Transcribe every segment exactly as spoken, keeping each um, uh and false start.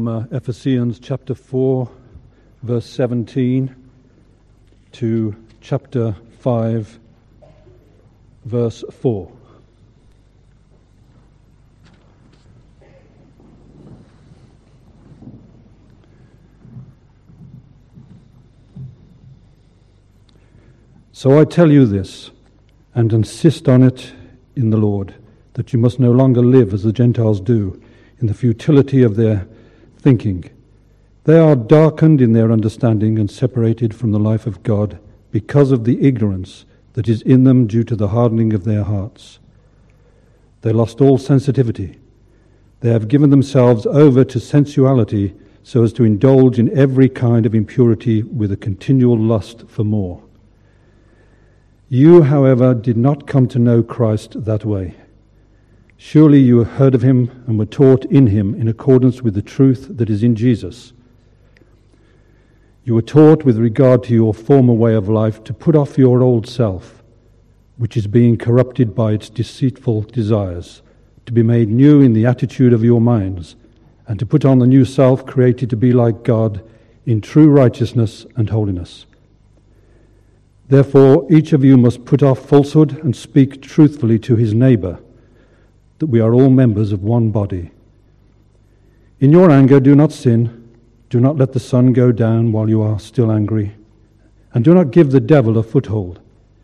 uh, Ephesians chapter four, verse seventeen, to chapter five, verse four. So I tell you this, and insist on it in the Lord, that you must no longer live as the Gentiles do, in the futility of their thinking. They are darkened in their understanding and separated from the life of God because of the ignorance that is in them due to the hardening of their hearts. They lost all sensitivity. They have given themselves over to sensuality so as to indulge in every kind of impurity with a continual lust for more. You, however, did not come to know Christ that way. Surely you heard of him and were taught in him in accordance with the truth that is in Jesus. You were taught with regard to your former way of life to put off your old self, which is being corrupted by its deceitful desires, to be made new in the attitude of your minds, and to put on the new self created to be like God in true righteousness and holiness. Therefore, each of you must put off falsehood and speak truthfully to his neighbor, that we are all members of one body. In your anger, do not sin. Do not let the sun go down while you are still angry. And do not give the devil a foothold.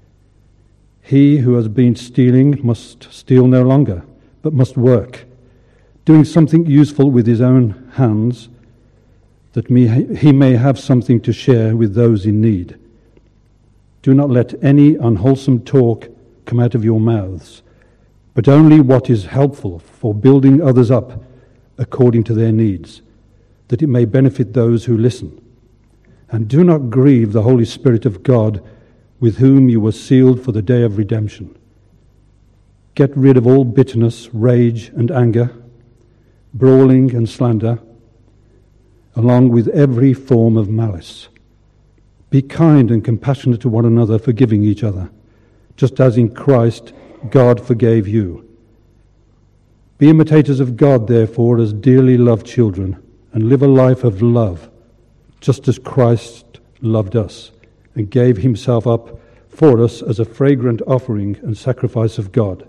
He who has been stealing must steal no longer, but must work, doing something useful with his own hands, that he may have something to share with those in need. Do not let any unwholesome talk come out of your mouths, but only what is helpful for building others up according to their needs, that it may benefit those who listen. And do not grieve the Holy Spirit of God, with whom you were sealed for the day of redemption. Get rid of all bitterness, rage, and anger, brawling and slander, along with every form of malice. Be kind and compassionate to one another, forgiving each other, just as in Christ God forgave you. Be imitators of God, therefore, as dearly loved children, and live a life of love, just as Christ loved us and gave himself up for us as a fragrant offering and sacrifice of God.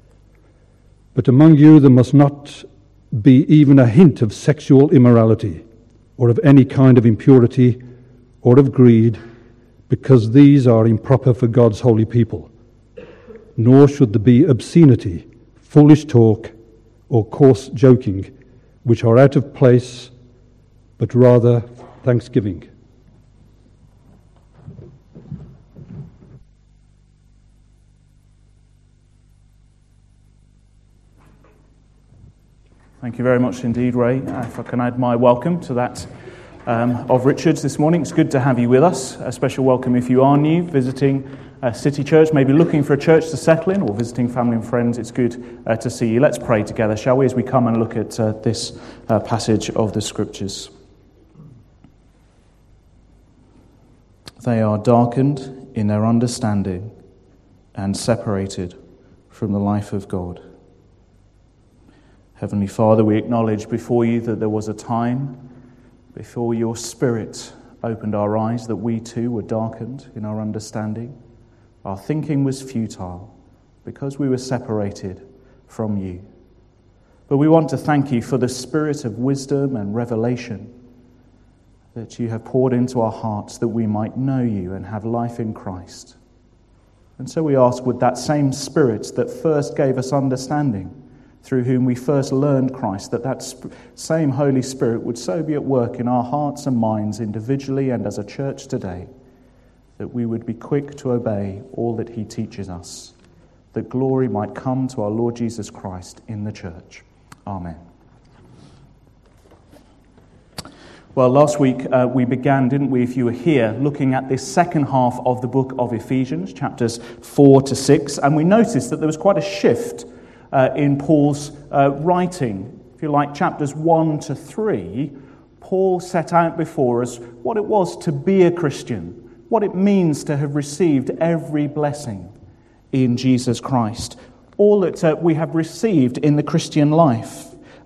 But among you there must not be even a hint of sexual immorality, or of any kind of impurity, or of greed, because these are improper for God's holy people. Nor should there be obscenity, foolish talk, or coarse joking, which are out of place, but rather thanksgiving. Thank you very much indeed, Ray. Uh, if I can add my welcome to that um, of Richard's this morning. It's good to have you with us. A special welcome if you are new, visiting uh, City Church, maybe looking for a church to settle in, or visiting family and friends. It's good uh, to see you. Let's pray together, shall we, as we come and look at uh, this uh, passage of the Scriptures. They are darkened in their understanding and separated from the life of God. Heavenly Father, we acknowledge before you that there was a time before your Spirit opened our eyes that we too were darkened in our understanding. Our thinking was futile because we were separated from you. But we want to thank you for the spirit of wisdom and revelation that you have poured into our hearts that we might know you and have life in Christ. And so we ask, with that same Spirit that first gave us understanding, through whom we first learned Christ, that that sp- same Holy Spirit would so be at work in our hearts and minds individually and as a church today, that we would be quick to obey all that he teaches us, that glory might come to our Lord Jesus Christ in the church. Amen. Well, last week uh, we began, didn't we, if you were here, looking at this second half of the book of Ephesians, chapters four to six, and we noticed that there was quite a shift Uh, in Paul's uh, writing. If you like, chapters one to three, Paul set out before us what it was to be a Christian, what it means to have received every blessing in Jesus Christ, all that uh, we have received in the Christian life.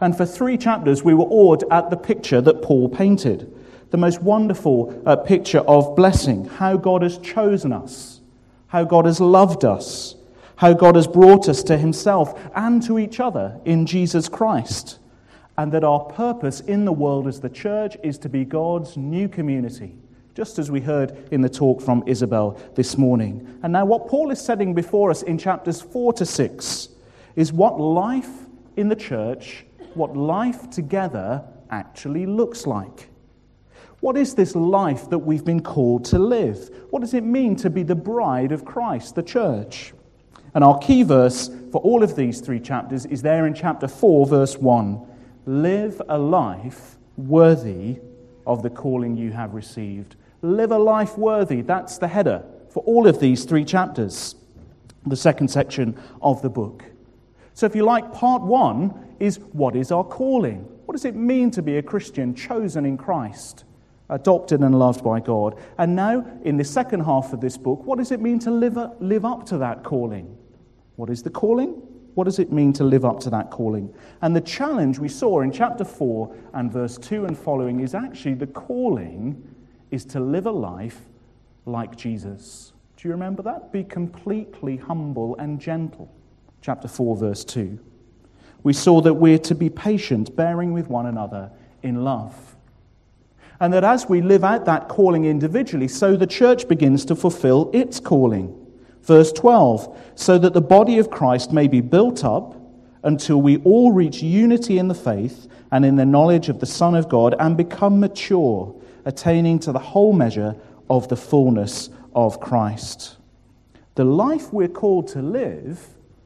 And for three chapters, we were awed at the picture that Paul painted. The most wonderful uh, picture of blessing, how God has chosen us, how God has loved us, how God has brought us to himself and to each other in Jesus Christ, and that our purpose in the world as the church is to be God's new community, just as we heard in the talk from Isabel this morning. And now what Paul is setting before us in chapters four to six is what life in the church, what life together actually looks like. What is this life that we've been called to live? What does it mean to be the bride of Christ, the church? And our key verse for all of these three chapters is there in chapter four, verse one. Live a life worthy of the calling you have received. Live a life worthy. That's the header for all of these three chapters, the second section of the book. So if you like, part one is what is our calling? What does it mean to be a Christian chosen in Christ, adopted and loved by God? And now, in the second half of this book, what does it mean to live, live up to that calling? What is the calling? What does it mean to live up to that calling? And the challenge we saw in chapter four and verse two and following is actually the calling is to live a life like Jesus. Do you remember that? Be completely humble and gentle. Chapter four, verse two. We saw that we're to be patient, bearing with one another in love. And that as we live out that calling individually, so the church begins to fulfill its calling. Verse twelve, so that the body of Christ may be built up until we all reach unity in the faith and in the knowledge of the Son of God and become mature, attaining to the whole measure of the fullness of Christ. The life we're called to live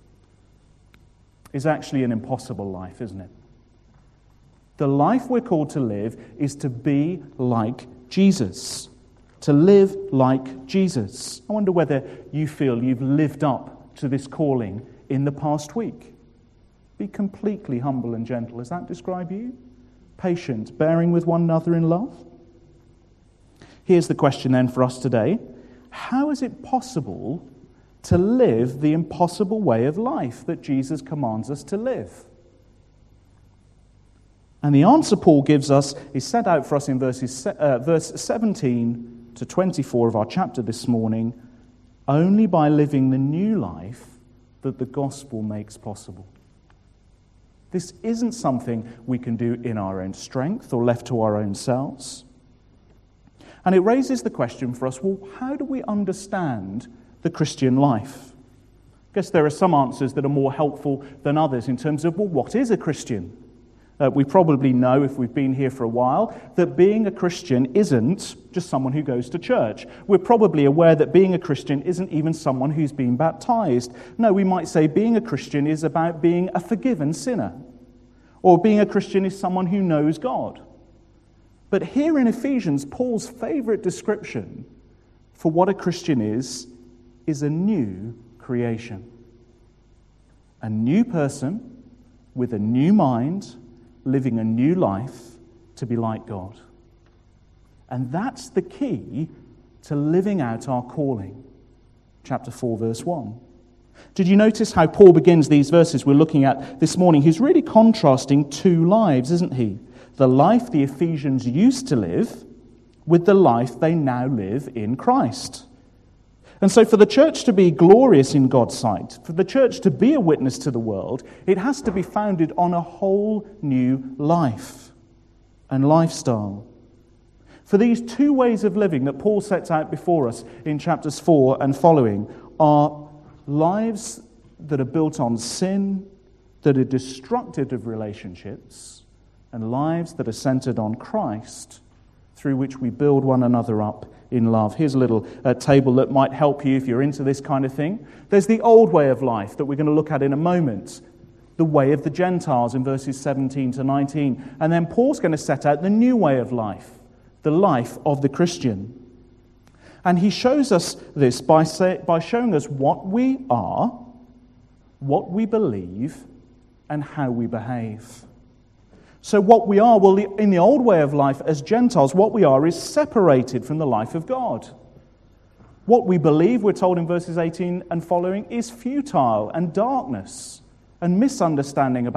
is actually an impossible life, isn't it? The life we're called to live is to be like Jesus. To live like Jesus. I wonder whether you feel you've lived up to this calling in the past week. Be completely humble and gentle. Does that describe you? Patient, bearing with one another in love? Here's the question then for us today. How is it possible to live the impossible way of life that Jesus commands us to live? And the answer Paul gives us is set out for us in verses, uh, verse seventeen to twenty-four of our chapter this morning, only by living the new life that the gospel makes possible. This isn't something we can do in our own strength or left to our own selves. And it raises the question for us, well, how do we understand the Christian life? I guess there are some answers that are more helpful than others in terms of, well, what is a Christian? Uh, we probably know, if we've been here for a while, that being a Christian isn't just someone who goes to church. We're probably aware that being a Christian isn't even someone who's been baptized. No, we might say being a Christian is about being a forgiven sinner. Or being a Christian is someone who knows God. But here in Ephesians, Paul's favorite description for what a Christian is, is a new creation. A new person with a new mind, living a new life to be like God. And that's the key to living out our calling. Chapter four, verse one. Did you notice how Paul begins these verses we're looking at this morning? He's really contrasting two lives, isn't he? The life the Ephesians used to live with the life they now live in Christ. And so for the church to be glorious in God's sight, for the church to be a witness to the world, it has to be founded on a whole new life and lifestyle. For these two ways of living that Paul sets out before us in chapters four and following are lives that are built on sin, that are destructive of relationships, and lives that are centered on Christ, through which we build one another up in love. Here's a little uh, table that might help you if you're into this kind of thing. There's the old way of life that we're going to look at in a moment, the way of the Gentiles in verses seventeen to nineteen. And then Paul's going to set out the new way of life, the life of the Christian. And he shows us this by, say, by showing us what we are, what we believe, and how we behave. So what we are, well, in the old way of life as Gentiles, what we are is separated from the life of God. What we believe, we're told in verses eighteen and following, is futile and darkness and misunderstanding about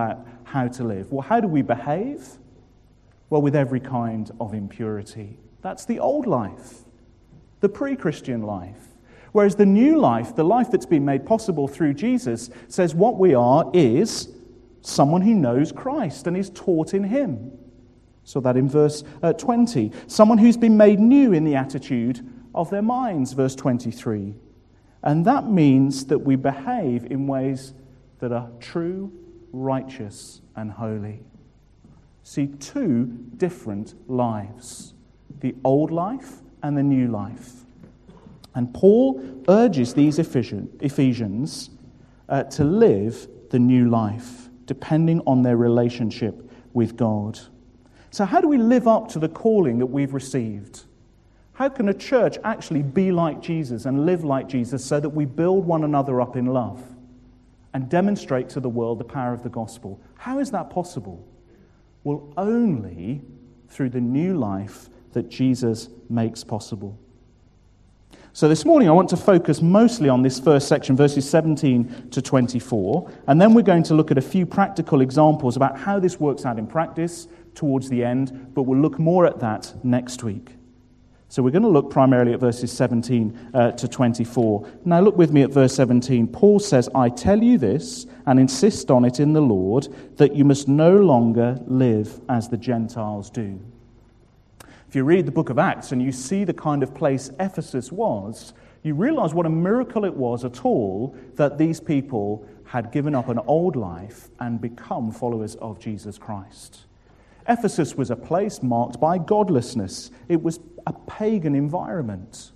how to live. Well, how do we behave? Well, with every kind of impurity. That's the old life, the pre-Christian life. Whereas the new life, the life that's been made possible through Jesus, says what we are is someone who knows Christ and is taught in him. So that in verse uh, twenty. Someone who's been made new in the attitude of their minds, verse twenty-three. And that means that we behave in ways that are true, righteous, and holy. See, two different lives. The old life and the new life. And Paul urges these Ephesians uh, to live the new life, depending on their relationship with God. So how do we live up to the calling that we've received? How can a church actually be like Jesus and live like Jesus so that we build one another up in love and demonstrate to the world the power of the gospel? How is that possible? Well, only through the new life that Jesus makes possible. So this morning I want to focus mostly on this first section, verses seventeen to twenty-four, and then we're going to look at a few practical examples about how this works out in practice towards the end, but we'll look more at that next week. So we're going to look primarily at verses seventeen uh, to twenty-four. Now look with me at verse seventeen. Paul says, I tell you this, and insist on it in the Lord, that you must no longer live as the Gentiles do. If you read the book of Acts and you see the kind of place Ephesus was, you realize what a miracle it was at all that these people had given up an old life and become followers of Jesus Christ. Ephesus was a place marked by godlessness. It was a pagan environment.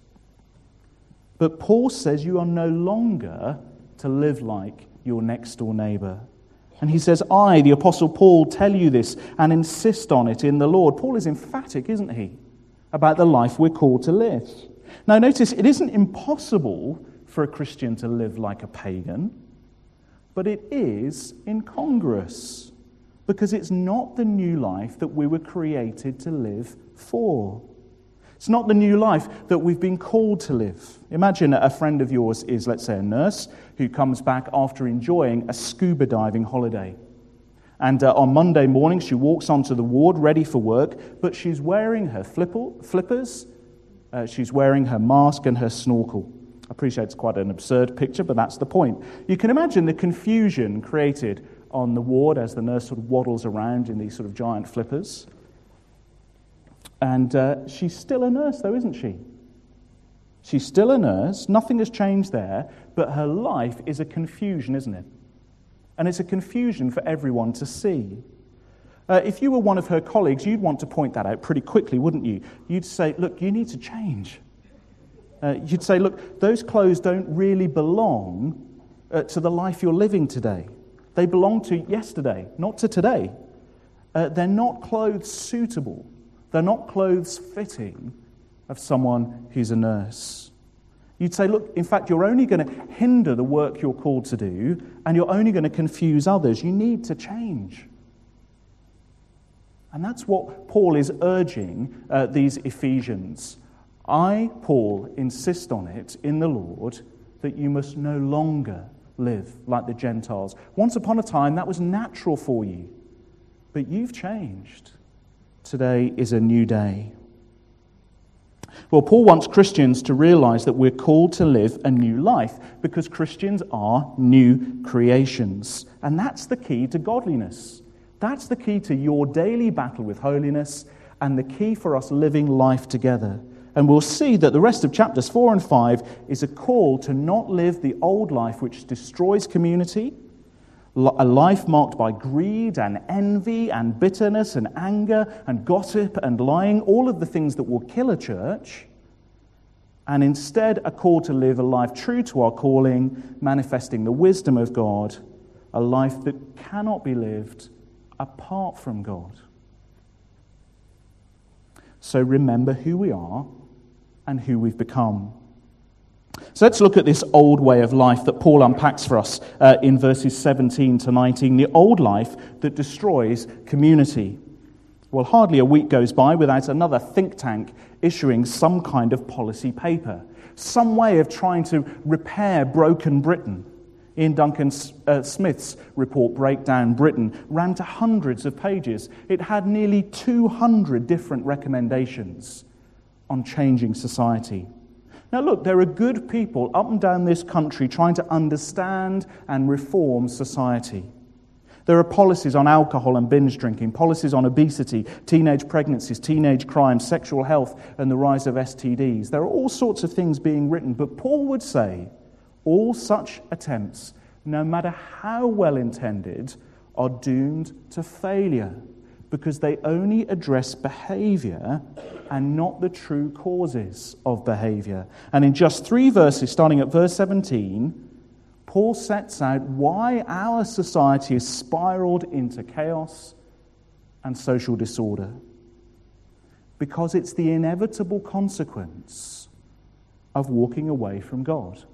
But Paul says you are no longer to live like your next door neighbor. And he says, I, the Apostle Paul, tell you this and insist on it in the Lord. Paul is emphatic, isn't he, about the life we're called to live. Now notice, it isn't impossible for a Christian to live like a pagan, but it is incongruous, because it's not the new life that we were created to live for. It's not the new life that we've been called to live. Imagine a friend of yours is, let's say, a nurse who comes back after enjoying a scuba diving holiday. And uh, on Monday morning, she walks onto the ward ready for work, but she's wearing her flipple, flippers, uh, she's wearing her mask and her snorkel. I appreciate it's quite an absurd picture, but that's the point. You can imagine the confusion created on the ward as the nurse sort of waddles around in these sort of giant flippers. And uh, she's still a nurse, though, isn't she? She's still a nurse. Nothing has changed there, but her life is a confusion, isn't it? And it's a confusion for everyone to see. Uh, if you were one of her colleagues, you'd want to point that out pretty quickly, wouldn't you? You'd say, look, you need to change. Uh, you'd say, look, those clothes don't really belong uh, to the life you're living today. They belong to yesterday, not to today. Uh, they're not clothes suitable. They're not clothes fitting of someone who's a nurse. You'd say, look, in fact, you're only going to hinder the work you're called to do, and you're only going to confuse others. You need to change. And that's what Paul is urging uh, these Ephesians. I, Paul, insist on it in the Lord that you must no longer live like the Gentiles. Once upon a time, that was natural for you, but you've changed. Today is a new day. Well, Paul wants Christians to realize that we're called to live a new life because Christians are new creations. And that's the key to godliness. That's the key to your daily battle with holiness and the key for us living life together. And we'll see that the rest of chapters four and five is a call to not live the old life which destroys community, a life marked by greed and envy and bitterness and anger and gossip and lying, all of the things that will kill a church, and instead a call to live a life true to our calling, manifesting the wisdom of God, a life that cannot be lived apart from God. So remember who we are and who we've become. So let's look at this old way of life that Paul unpacks for us uh, in verses seventeen to nineteen, the old life that destroys community. Well, hardly a week goes by without another think tank issuing some kind of policy paper, some way of trying to repair broken Britain. Ian Duncan uh, Smith's report, Breakdown Britain, ran to hundreds of pages. It had nearly two hundred different recommendations on changing society. Now look, there are good people up and down this country trying to understand and reform society. There are policies on alcohol and binge drinking, policies on obesity, teenage pregnancies, teenage crime, sexual health, and the rise of S T Ds. There are all sorts of things being written, but Paul would say all such attempts, no matter how well intended, are doomed to failure because they only address behavior and not the true causes of behavior. And in just three verses, starting at verse seventeen, Paul sets out why our society has spiraled into chaos and social disorder. Because it's the inevitable consequence of walking away from God.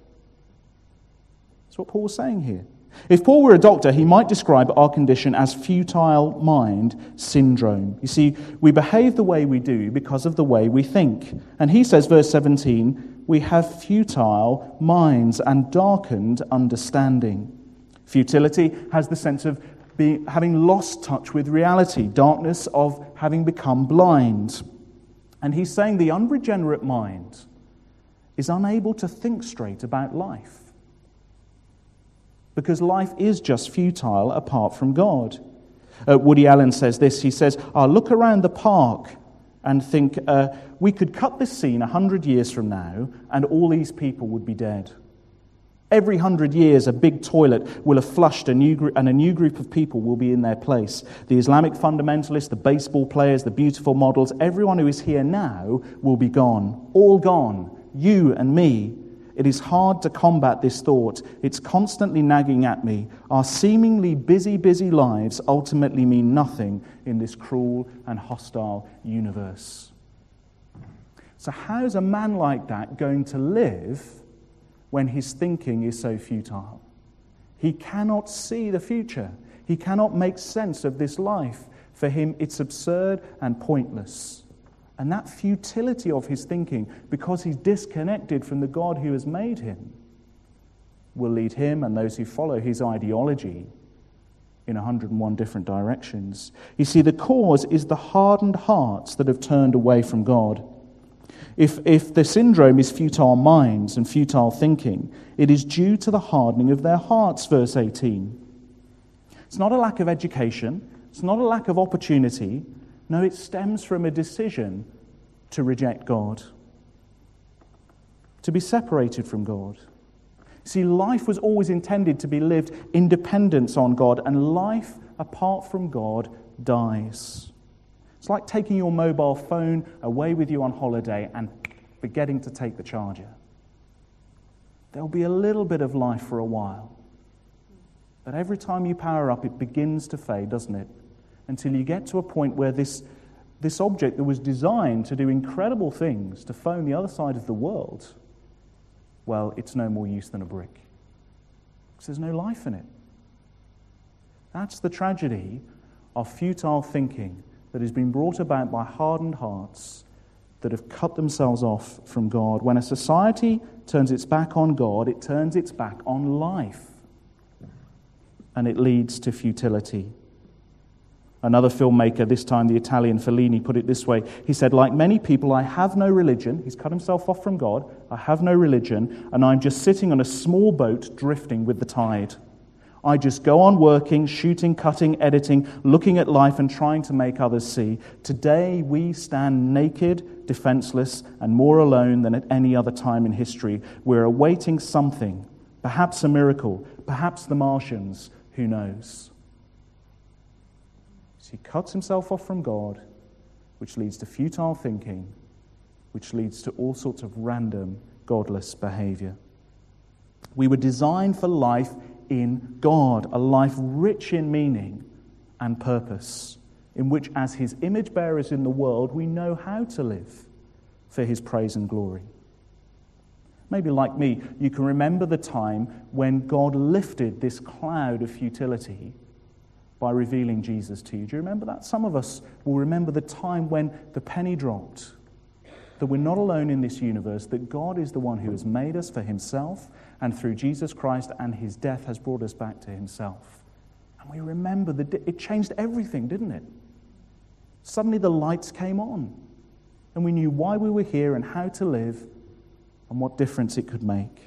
That's what Paul's saying here. If Paul were a doctor, he might describe our condition as futile mind syndrome. You see, we behave the way we do because of the way we think. And he says, verse seventeen, we have futile minds and darkened understanding. Futility has the sense of being, having lost touch with reality, darkness of having become blind. And he's saying the unregenerate mind is unable to think straight about life. Because life is just futile apart from God. Uh, Woody Allen says this, he says, I look around the park and think, uh, we could cut this scene a hundred years from now and all these people would be dead. Every hundred years a big toilet will have flushed a new gr- and a new group of people will be in their place. The Islamic fundamentalists, the baseball players, the beautiful models, everyone who is here now will be gone. All gone. You and me. It is hard to combat this thought. It's constantly nagging at me. Our seemingly busy, busy lives ultimately mean nothing in this cruel and hostile universe. So how is a man like that going to live when his thinking is so futile? He cannot see the future. He cannot make sense of this life. For him, it's absurd and pointless. And that futility of his thinking, because he's disconnected from the God who has made him, will lead him and those who follow his ideology in one hundred and one different directions. You see, the cause is the hardened hearts that have turned away from God. If, if the syndrome is futile minds and futile thinking, it is due to the hardening of their hearts, verse eighteen. It's not a lack of education. It's not a lack of opportunity. No, it stems from a decision to reject God, to be separated from God. See, life was always intended to be lived in dependence on God, and life apart from God dies. It's like taking your mobile phone away with you on holiday and forgetting to take the charger. There'll be a little bit of life for a while, but every time you power up, it begins to fade, doesn't it? Until you get to a point where this, this object that was designed to do incredible things, to phone the other side of the world, well, it's no more use than a brick. Because there's no life in it. That's the tragedy of futile thinking that has been brought about by hardened hearts that have cut themselves off from God. When a society turns its back on God, it turns its back on life. And it leads to futility. Another filmmaker, this time the Italian Fellini, put it this way. He said, like many people, I have no religion. He's cut himself off from God. I have no religion, and I'm just sitting on a small boat drifting with the tide. I just go on working, shooting, cutting, editing, looking at life and trying to make others see. Today we stand naked, defenseless, and more alone than at any other time in history. We're awaiting something, perhaps a miracle, perhaps the Martians, who knows? He cuts himself off from God, which leads to futile thinking, which leads to all sorts of random, godless behavior. We were designed for life in God, a life rich in meaning and purpose, in which, as his image bearers in the world, we know how to live for his praise and glory. Maybe like me, you can remember the time when God lifted this cloud of futility by revealing Jesus to you. Do you remember that? Some of us will remember the time when the penny dropped that we're not alone in this universe, that God is the one who has made us for himself, and through Jesus Christ and his death has brought us back to himself. And we remember that it changed everything, didn't it? Suddenly the lights came on, and we knew why we were here and how to live and what difference it could make.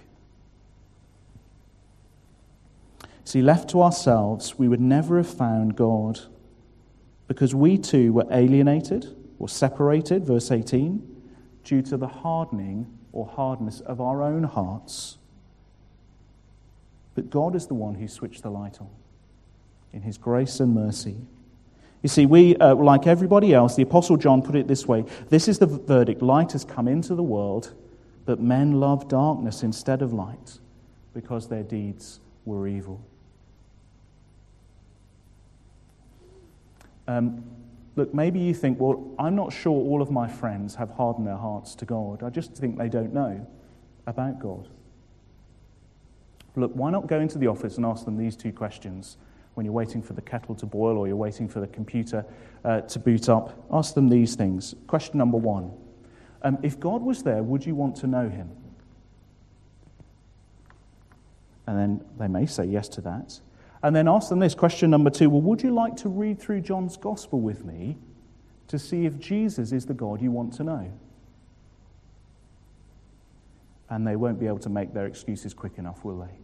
See, left to ourselves, we would never have found God, because we too were alienated or separated, verse eighteen, due to the hardening or hardness of our own hearts. But God is the one who switched the light on in his grace and mercy. You see, we, uh, like everybody else, the Apostle John put it this way: this is the verdict, light has come into the world, but men love darkness instead of light, because their deeds were evil. Um, look, maybe you think, well, I'm not sure all of my friends have hardened their hearts to God. I just think they don't know about God. Look, why not go into the office and ask them these two questions when you're waiting for the kettle to boil or you're waiting for the computer uh, to boot up? Ask them these things. Question number one. Um, if God was there, would you want to know him? And then they may say yes to that. And then ask them this, question number two, well, would you like to read through John's Gospel with me to see if Jesus is the God you want to know? And they won't be able to make their excuses quick enough, will they?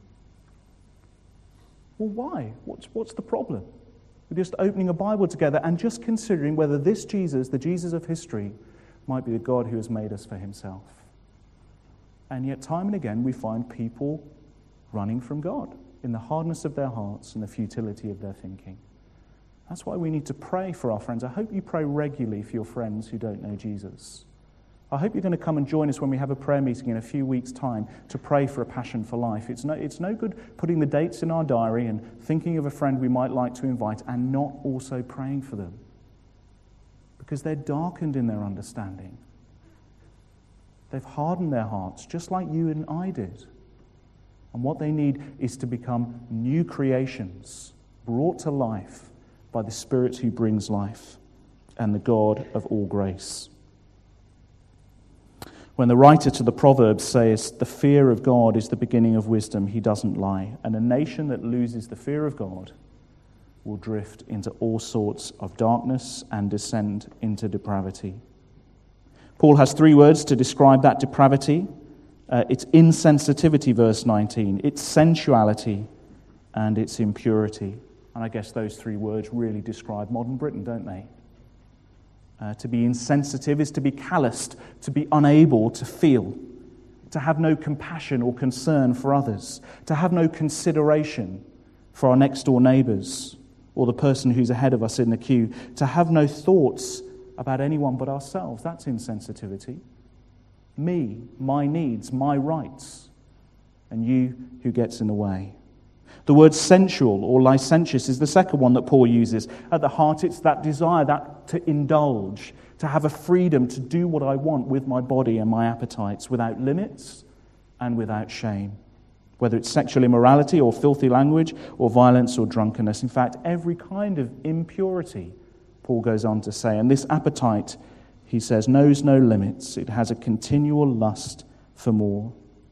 Well, why? What's, what's the problem? We're just opening a Bible together and just considering whether this Jesus, the Jesus of history, might be the God who has made us for himself. And yet, time and again, we find people running from God in the hardness of their hearts and the futility of their thinking. That's why we need to pray for our friends. I hope you pray regularly for your friends who don't know Jesus. I hope you're going to come and join us when we have a prayer meeting in a few weeks' time to pray for a passion for life. It's no, it's no good putting the dates in our diary and thinking of a friend we might like to invite and not also praying for them, because they're darkened in their understanding. They've hardened their hearts, just like you and I did. And what they need is to become new creations, brought to life by the Spirit who brings life and the God of all grace. When the writer to the Proverbs says, the fear of God is the beginning of wisdom, he doesn't lie. And a nation that loses the fear of God will drift into all sorts of darkness and descend into depravity. Paul has three words to describe that depravity. Uh, it's insensitivity, verse nineteen. It's sensuality, and it's impurity. And I guess those three words really describe modern Britain, don't they? Uh, to be insensitive is to be calloused, to be unable to feel, to have no compassion or concern for others, to have no consideration for our next-door neighbours or the person who's ahead of us in the queue, to have no thoughts about anyone but ourselves. That's insensitivity. Me, my needs, my rights, and you who gets in the way. The word sensual or licentious is the second one that Paul uses. At the heart, it's that desire, that to indulge, to have a freedom to do what I want with my body and my appetites without limits and without shame. Whether it's sexual immorality or filthy language or violence or drunkenness. In fact, every kind of impurity, Paul goes on to say. And this appetite, he says, knows no limits. It has a continual lust for more.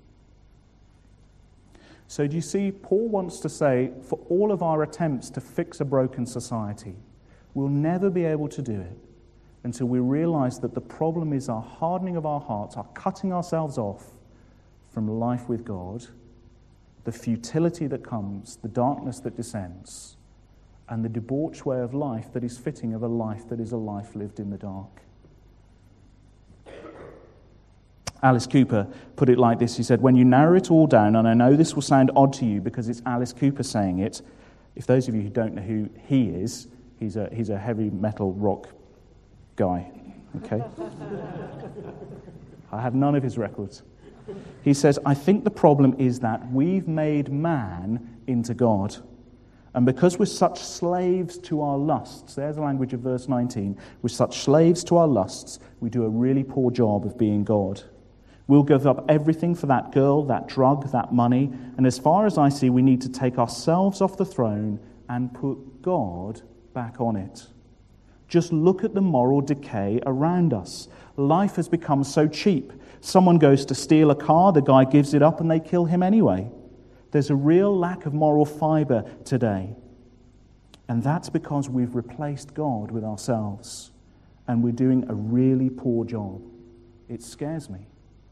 So do you see, Paul wants to say, for all of our attempts to fix a broken society, we'll never be able to do it until we realize that the problem is our hardening of our hearts, our cutting ourselves off from life with God, the futility that comes, the darkness that descends, and the debauched way of life that is fitting of a life that is a life lived in the dark. Alice Cooper put it like this. He said, when you narrow it all down, and I know this will sound odd to you because it's Alice Cooper saying it. If those of you who don't know who he is, he's a, he's a heavy metal rock guy. Okay? I have none of his records. He says, I think the problem is that we've made man into God. And because we're such slaves to our lusts, there's the language of verse nineteen, we're such slaves to our lusts, we do a really poor job of being God. We'll give up everything for that girl, that drug, that money, and as far as I see, we need to take ourselves off the throne and put God back on it. Just look at the moral decay around us. Life has become so cheap. Someone goes to steal a car, the guy gives it up, and they kill him anyway. There's a real lack of moral fibre today. And that's because we've replaced God with ourselves. And we're doing a really poor job. It scares me.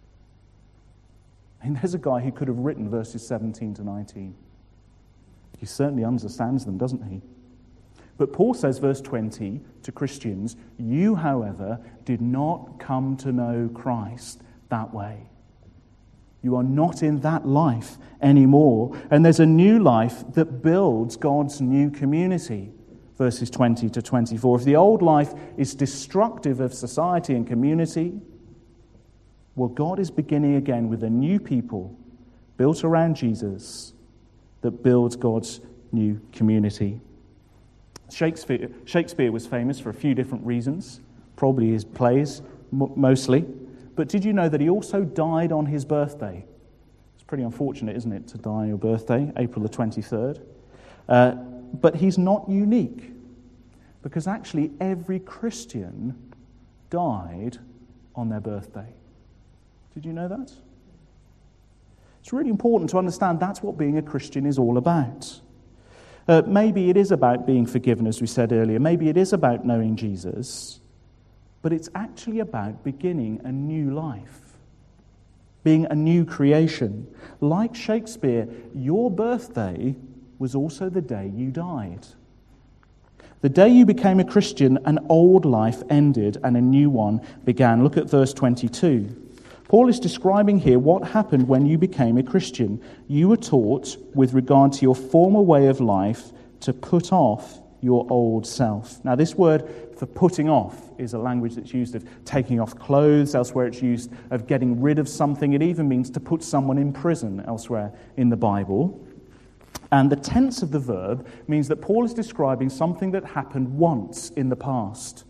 And there's a guy who could have written verses seventeen to nineteen. He certainly understands them, doesn't he? But Paul says, verse twenty, to Christians, you, however, did not come to know Christ that way. You are not in that life anymore. And there's a new life that builds God's new community. Verses twenty to twenty-four. If the old life is destructive of society and community, well, God is beginning again with a new people built around Jesus that builds God's new community. Shakespeare, Shakespeare was famous for a few different reasons, probably his plays m- mostly. But did you know that he also died on his birthday? It's pretty unfortunate, isn't it, to die on your birthday, April the twenty-third. Uh, but he's not unique, because actually every Christian died on their birthday. Did you know that? It's really important to understand that's what being a Christian is all about. Uh, maybe it is about being forgiven, as we said earlier. Maybe it is about knowing Jesus. But it's actually about beginning a new life. Being a new creation. Like Shakespeare, your birthday was also the day you died. The day you became a Christian, an old life ended and a new one began. Look at verse twenty-two. Paul is describing here what happened when you became a Christian. You were taught, with regard to your former way of life, to put off your old self. Now, this word for putting off is a language that's used of taking off clothes. Elsewhere it's used of getting rid of something. It even means to put someone in prison elsewhere in the Bible. And the tense of the verb means that Paul is describing something that happened once in the past.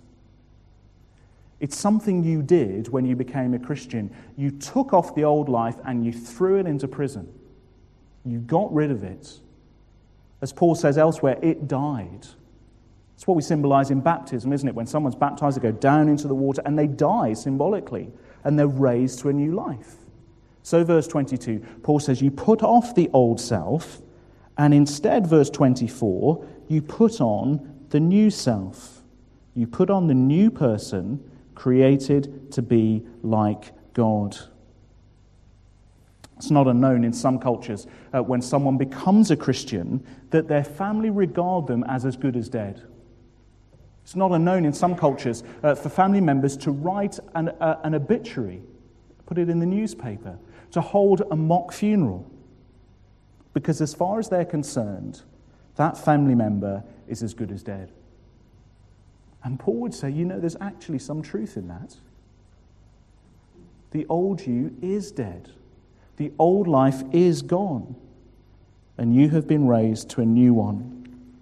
It's something you did when you became a Christian. You took off the old life and you threw it into prison. You got rid of it. As Paul says elsewhere, it died. It's what we symbolize in baptism, isn't it? When someone's baptized, they go down into the water and they die symbolically, and they're raised to a new life. So verse twenty-two, Paul says, you put off the old self, and instead, verse twenty-four, you put on the new self. You put on the new person, created to be like God. It's not unknown in some cultures uh, when someone becomes a Christian that their family regard them as as good as dead. It's not unknown in some cultures uh, for family members to write an, uh, an obituary, put it in the newspaper, to hold a mock funeral. Because as far as they're concerned, that family member is as good as dead. And Paul would say, you know, there's actually some truth in that. The old you is dead. The old life is gone. And you have been raised to a new one.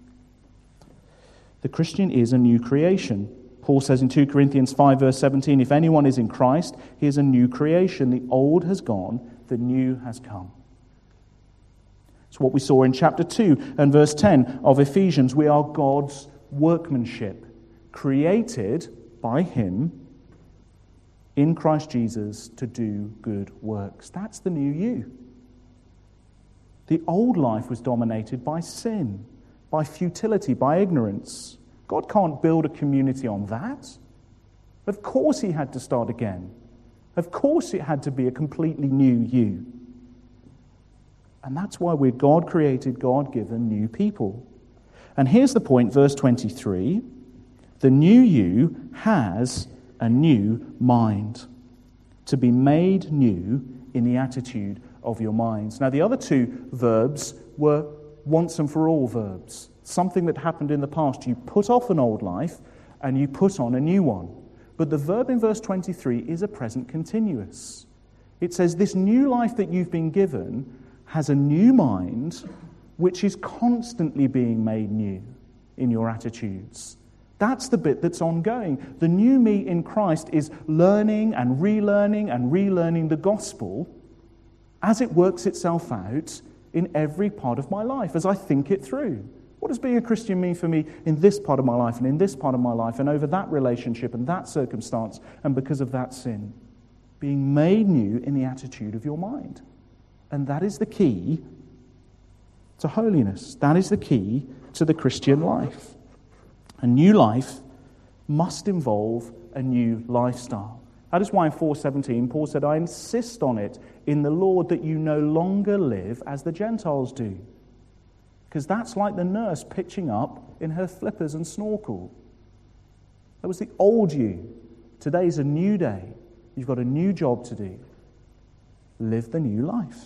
The Christian is a new creation. Paul says in two Corinthians five, verse seventeen, if anyone is in Christ, he is a new creation. The old has gone, the new has come. It's what we saw in chapter two and verse ten of Ephesians. We are God's workmanship, created by Him in Christ Jesus to do good works. That's the new you. The old life was dominated by sin, by futility, by ignorance. God can't build a community on that. Of course He had to start again. Of course it had to be a completely new you. And that's why we're God-created, God-given new people. And here's the point, verse twenty-three. The new you has a new mind, to be made new in the attitude of your minds. Now, the other two verbs were once and for all verbs, something that happened in the past. You put off an old life and you put on a new one. But the verb in verse twenty-three is a present continuous. It says this new life that you've been given has a new mind which is constantly being made new in your attitudes. That's the bit that's ongoing. The new me in Christ is learning and relearning and relearning the gospel as it works itself out in every part of my life, as I think it through, What does being a Christian mean for me in this part of my life and in this part of my life and over that relationship and that circumstance and because of that sin? Being made new in the attitude of your mind. And that is the key to holiness. That is the key to the Christian life. A new life must involve a new lifestyle. That is why in four seventeen, Paul said, I insist on it in the Lord that you no longer live as the Gentiles do. Because that's like the nurse pitching up in her flippers and snorkel. That was the old you. Today's a new day. You've got a new job to do. Live the new life.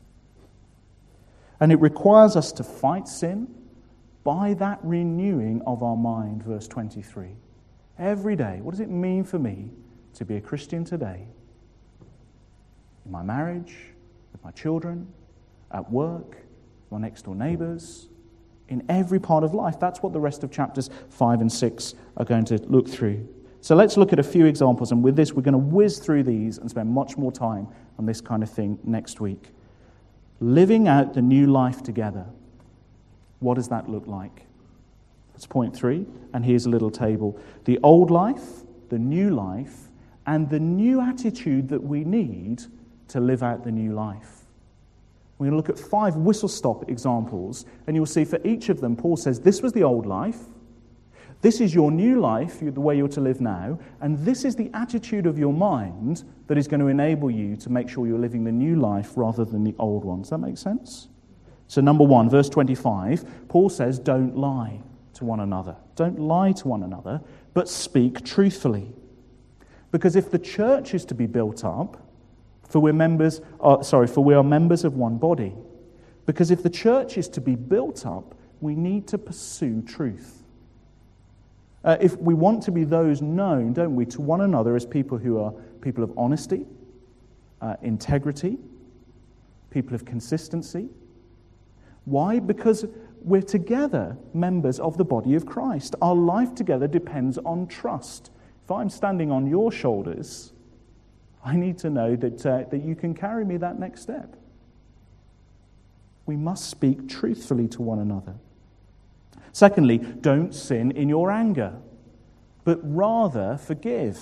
And it requires us to fight sin by that renewing of our mind, verse twenty-three. Every day, what does it mean for me to be a Christian today? In my marriage, with my children, at work, my next door neighbours, in every part of life. That's what the rest of chapters five and six are going to look through. So let's look at a few examples, and with this we're going to whiz through these and spend much more time on this kind of thing next week. Living out the new life together. What does that look like? That's point three, and here's a little table. The old life, the new life, and the new attitude that we need to live out the new life. We're going to look at five whistle-stop examples, and you'll see for each of them, Paul says, this was the old life, this is your new life, the way you're to live now, and this is the attitude of your mind that is going to enable you to make sure you're living the new life rather than the old one. Does that make sense? So number one, verse twenty-five, Paul says, don't lie to one another. Don't lie to one another, but speak truthfully. Because if the church is to be built up, For we're members, uh, sorry, for we are members of one body. Because if the church is to be built up, we need to pursue truth. Uh, if we want to be those known, don't we, to one another as people who are people of honesty, uh, integrity, people of consistency. Why? Because we're together members of the body of Christ. Our life together depends on trust. If I'm standing on your shoulders, I need to know that, uh, that you can carry me that next step. We must speak truthfully to one another. Secondly, don't sin in your anger, but rather forgive.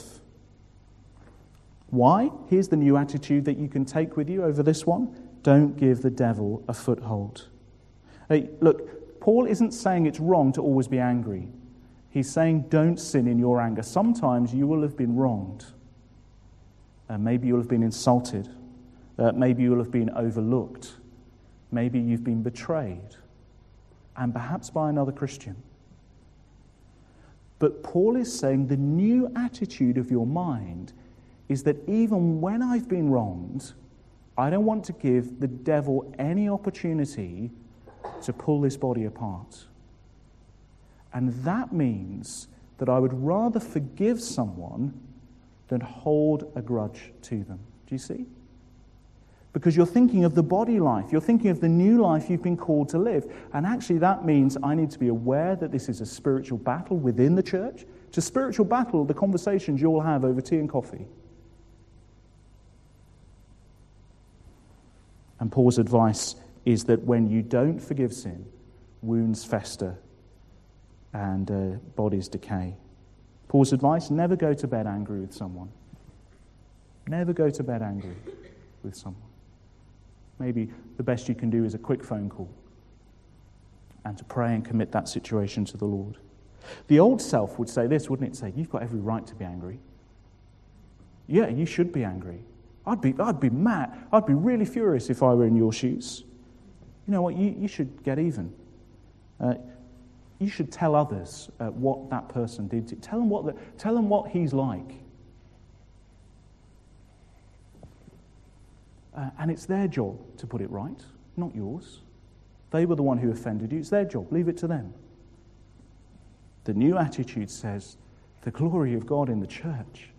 Why? Here's the new attitude that you can take with you over this one. Don't give the devil a foothold. Hey, look, Paul isn't saying it's wrong to always be angry. He's saying don't sin in your anger. Sometimes you will have been wronged. Uh, maybe you'll have been insulted. Uh, maybe you'll have been overlooked. Maybe you've been betrayed. And perhaps by another Christian. But Paul is saying the new attitude of your mind is that even when I've been wronged, I don't want to give the devil any opportunity to pull this body apart. And that means that I would rather forgive someone than hold a grudge to them. Do you see? Because you're thinking of the body life. You're thinking of the new life you've been called to live. And actually that means I need to be aware that this is a spiritual battle within the church. It's a spiritual battle, the conversations you'll have over tea and coffee. And Paul's advice is that when you don't forgive sin, wounds fester and uh, bodies decay. Paul's advice, never go to bed angry with someone. Never go to bed angry with someone. Maybe the best you can do is a quick phone call and to pray and commit that situation to the Lord. The old self would say this, wouldn't it? Say, you've got every right to be angry. Yeah, you should be angry. I'd be, I'd be mad. I'd be really furious if I were in your shoes. You know what? You, you should get even. Uh, you should tell others uh, what that person did to you. Tell them what, the, tell them what he's like. Uh, and it's their job to put it right, not yours. They were the one who offended you. It's their job. Leave it to them. The new attitude says, the glory of God in the church.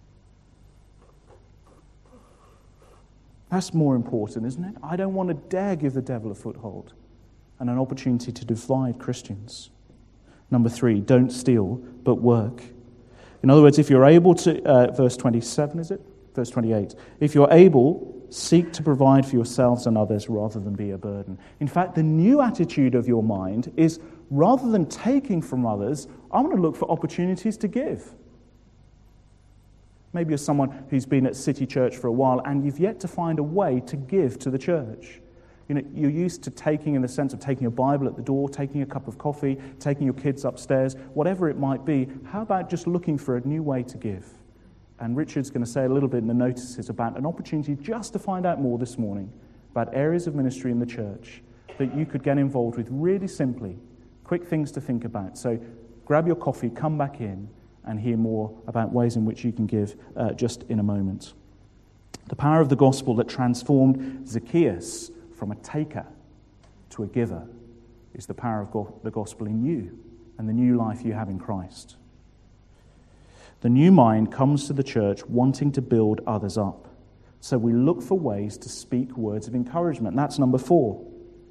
That's more important, isn't it? I don't want to dare give the devil a foothold and an opportunity to divide Christians. Number three, don't steal, but work. In other words, if you're able to, uh, verse twenty-seven, is it? Verse twenty-eight. If you're able seek to provide for yourselves and others rather than be a burden. In fact, the new attitude of your mind is, rather than taking from others, I want to look for opportunities to give. Maybe you're someone who's been at City Church for a while and you've yet to find a way to give to the church. You know, you're used to taking in the sense of taking a Bible at the door, taking a cup of coffee, taking your kids upstairs, whatever it might be. How about just looking for a new way to give? And Richard's going to say a little bit in the notices about an opportunity just to find out more this morning about areas of ministry in the church that you could get involved with really simply. Quick things to think about. So grab your coffee, come back in, and hear more about ways in which you can give uh, just in a moment. The power of the gospel that transformed Zacchaeus from a taker to a giver is the power of go- the gospel in you and the new life you have in Christ. The new mind comes to the church wanting to build others up. So we look for ways to speak words of encouragement. That's number four.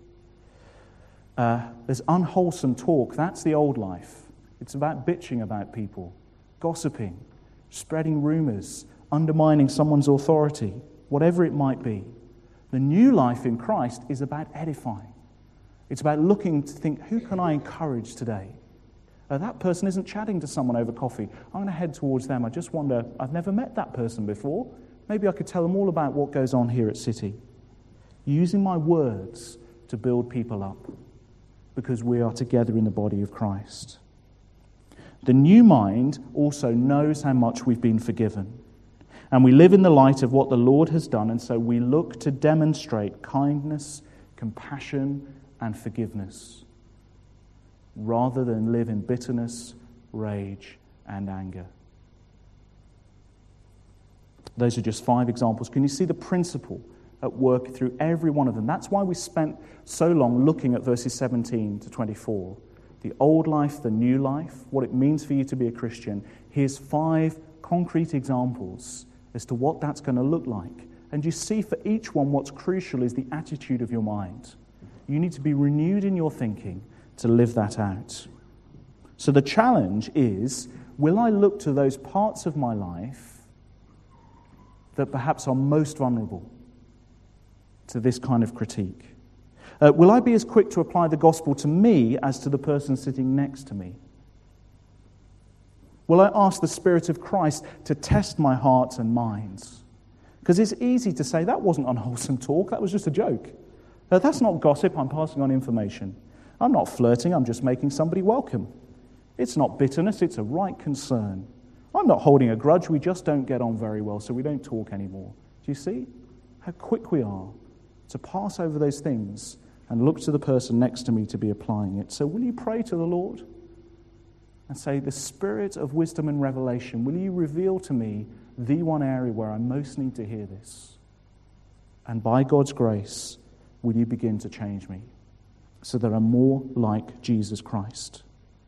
Uh, there's unwholesome talk. That's the old life. It's about bitching about people, gossiping, spreading rumors, undermining someone's authority, whatever it might be. The new life in Christ is about edifying. It's about looking to think, who can I encourage today? Uh, that person isn't chatting to someone over coffee. I'm going to head towards them. I just wonder, I've never met that person before. Maybe I could tell them all about what goes on here at City. Using my words to build people up because we are together in the body of Christ. The new mind also knows how much we've been forgiven. And we live in the light of what the Lord has done, and so we look to demonstrate kindness, compassion, and forgiveness, rather than live in bitterness, rage, and anger. Those are just five examples. Can you see the principle at work through every one of them? That's why we spent so long looking at verses seventeen to twenty-four. The old life, the new life, what it means for you to be a Christian. Here's five concrete examples as to what that's going to look like. And you see for each one what's crucial is the attitude of your mind. You need to be renewed in your thinking to live that out. So the challenge is, will I look to those parts of my life that perhaps are most vulnerable to this kind of critique? Uh, will I be as quick to apply the gospel to me as to the person sitting next to me? Will I ask the Spirit of Christ to test my hearts and minds? Because it's easy to say, that wasn't unwholesome talk, that was just a joke. Uh, that's not gossip, I'm passing on information. I'm not flirting, I'm just making somebody welcome. It's not bitterness, it's a right concern. I'm not holding a grudge, we just don't get on very well, so we don't talk anymore. Do you see how quick we are to pass over those things and look to the person next to me to be applying it? So will you pray to the Lord and say, the Spirit of wisdom and revelation, will you reveal to me the one area where I most need to hear this? And by God's grace, will you begin to change me so that I'm more like Jesus Christ?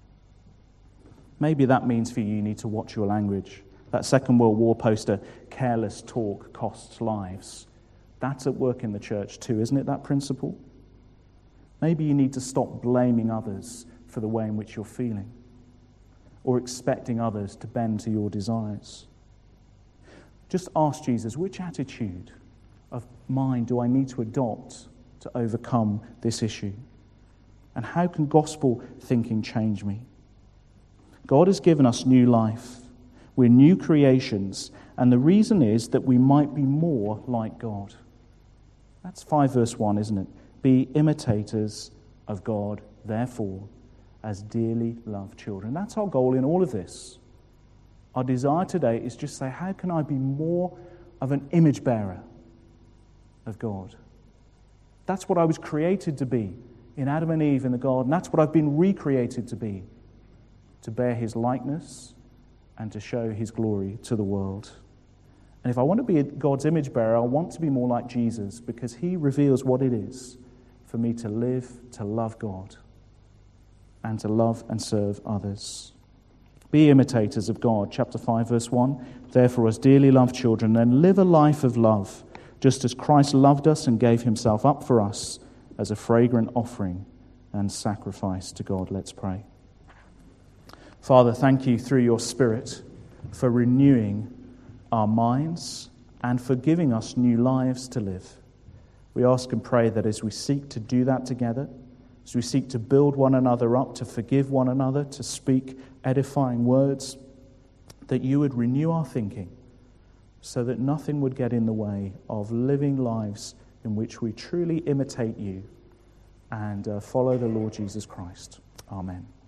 Maybe that means for you, you need to watch your language. That Second World War poster, careless talk costs lives. That's at work in the church too, isn't it, that principle? Maybe you need to stop blaming others for the way in which you're feeling, or expecting others to bend to your desires. Just ask Jesus, which attitude of mine do I need to adopt to overcome this issue? And how can gospel thinking change me? God has given us new life. We're new creations, and the reason is that we might be more like God. That's five verse one, isn't it? Be imitators of God, therefore, as dearly loved children. That's our goal in all of this. Our desire today is just say, how can I be more of an image bearer of God? That's what I was created to be in Adam and Eve in the garden. That's what I've been recreated to be, to bear his likeness and to show his glory to the world. And if I want to be God's image bearer, I want to be more like Jesus, because he reveals what it is for me to live, to love God, and to love and serve others. Be imitators of God, chapter five, verse one. Therefore, as dearly loved children, then live a life of love, just as Christ loved us and gave himself up for us as a fragrant offering and sacrifice to God. Let's pray. Father, thank you through your Spirit for renewing our minds and for giving us new lives to live. We ask and pray that as we seek to do that together, as we seek to build one another up, to forgive one another, to speak edifying words, that you would renew our thinking so that nothing would get in the way of living lives in which we truly imitate you and uh, follow the Lord Jesus Christ. Amen.